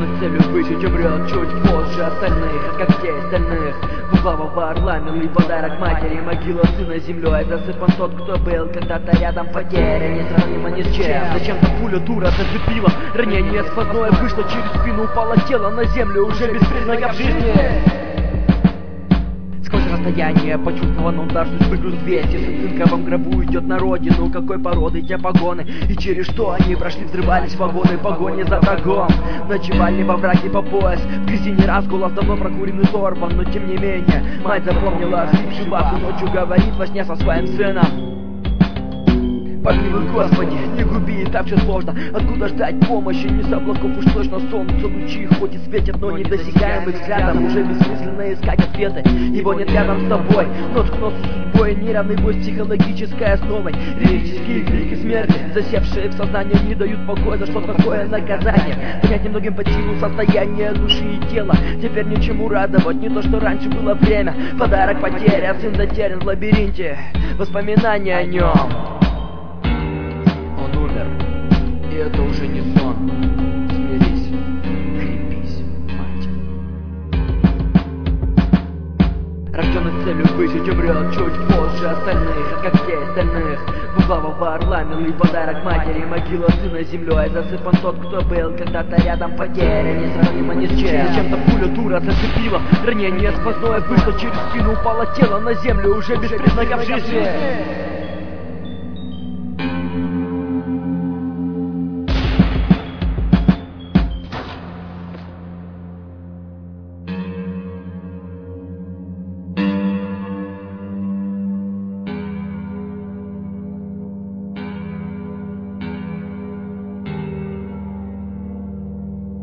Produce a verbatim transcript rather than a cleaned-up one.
Рожденный с целью выжить, умрет чуть позже остальных, от когтей стальных. Двуглавого орла, милый подарок матери. Могила сына землей, засыпан тот, кто был когда-то рядом. Потеря несравнима ни с чем. Зачем-то пуля дура зацепила, ранение сквозное вышло через спину, упало тело на землю, уже без признаков жизни. Сквозь расстояние почувствован удар судьбы груз двести. Сын в цинковом гробу идет на родину. Какой породы те погоны и через что они прошли, взрывались вагоны, погони за врагом. Ночевали во враге по пояс, в грязи не раз, голос давно прокуренный сорван. Но тем не менее, мать запомнила охрипший бабу, ночью говорит во сне со своим сыном: помилуй, Господи, не губи, и так все сложно. Откуда ждать помощи? Не с облаков уж точно солнце лучи, хоть и светят, но недосягаемых взглядом. Уже бессмысленно искать ответы, его нет рядом с тобой. Нос к носу с судьбой, неравный бой с психологической основой. Лирические крики смерти, засевшие в сознании, не дают покоя. За что такое наказание? Понять немногим по силу состояние души и тела. Теперь ничему радовать, не то что раньше было время. Подарок потеря, сын затерян в лабиринте, воспоминания о нем. И это уже не сон. Смирись, крепись, мать. Рожденный с целью выжить, умрет чуть позже остальных, от когтей стальных. Двуглавого орла, милый подарок матери. Могила сына землей, засыпан тот, кто был когда-то рядом. Потеря несравнима ни с чем. Зачем-то пуля дура зацепила, ранение сквозное вышло через спину, упало тело на землю, уже без признаков жизни.